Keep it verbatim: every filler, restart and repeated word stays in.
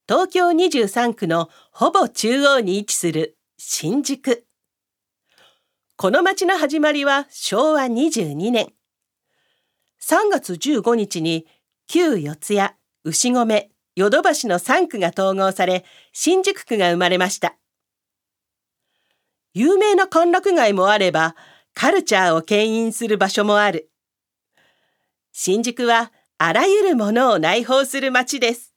東京にじゅうさんくのほぼ中央に位置する新宿。この町の始まりはしょうわにじゅうにねん。さんがつじゅうごにちに旧四谷、牛込、ヨドバシのさんくが統合され、新宿区が生まれました。有名な歓楽街もあれば、カルチャーを牽引する場所もある。新宿はあらゆるものを内包する街です。